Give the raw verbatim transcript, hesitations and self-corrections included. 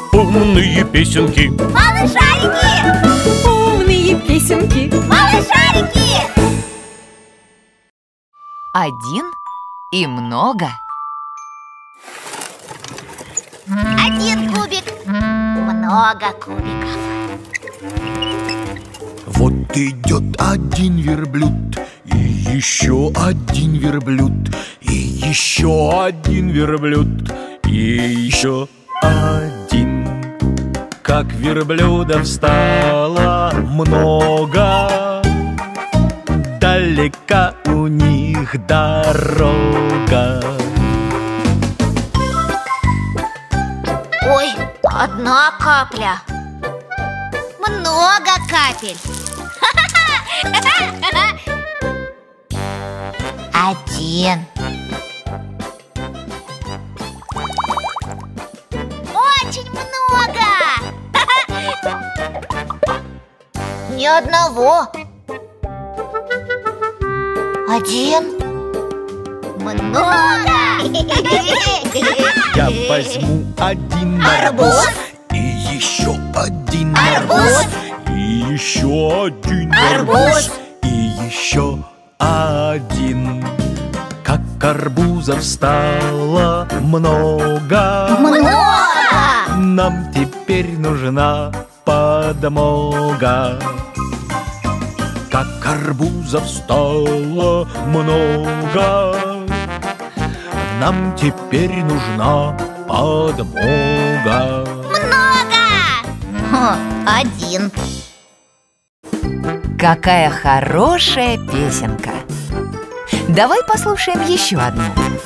Умные песенки. Малышарики! Умные песенки. Малышарики! Один и много. Один кубик, много кубиков. Вот идет один верблюд, и еще один верблюд, и еще один верблюд, и еще один. Как верблюдов стало много, далека у них дорога. Ой, одна капля. Много капель. Один. Очень много. Ни одного. Один. Много. Я возьму один Арбуз. арбуз, и еще один Арбуз. арбуз, и еще один Арбуз. и еще один. Как арбузов стало много, Много. нам теперь нужна подмога. Как арбузов стало много, нам теперь нужна подмога. Много. Хм, один. Какая хорошая песенка! Давай послушаем еще одну.